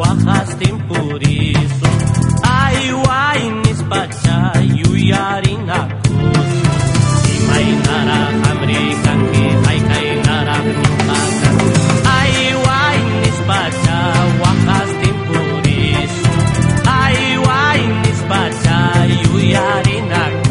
wakas timpurisu Aiwai nispacha yuyarin aku Imay nara hamri kanki haykay nara nyukakan Aiwai nispacha wakas timpurisu Aiwai nispacha yuyarin aku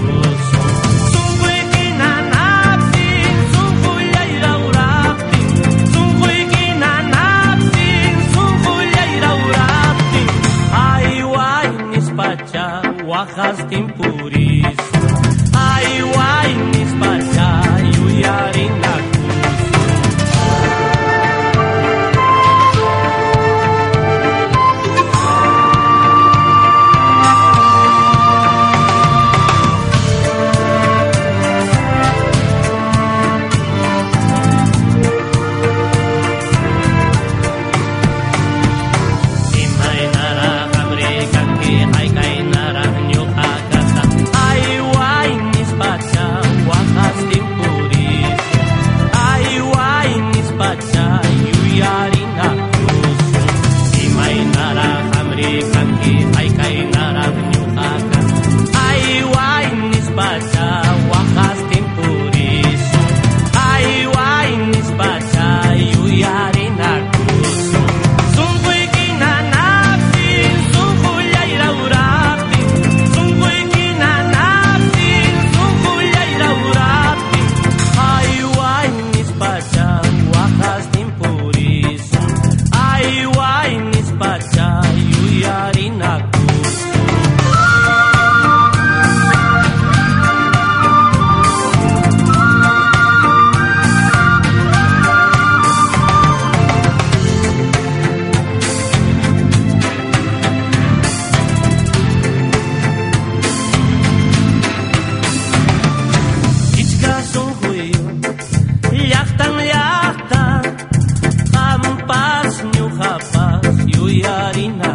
wakas timpuris Aiwai nispacha yuyarin aku Imay nara hamri kanki haykay nara wakas timpuris Aiwai nispacha yuyarin aku Imay nara hamri kanki haykay nara nyukakan Aiwai nispacha wakas timpuris Aiwai nispacha yuyarin aku Sungguy kinanapsin sungguy ay raurapin Sungguy kinanapsin sungguy ay raurapin Aiwai nispacha wakas timpuris Aiwai nispacha yuyarin aku Llaqtan Kampas ñuqapas yuyarin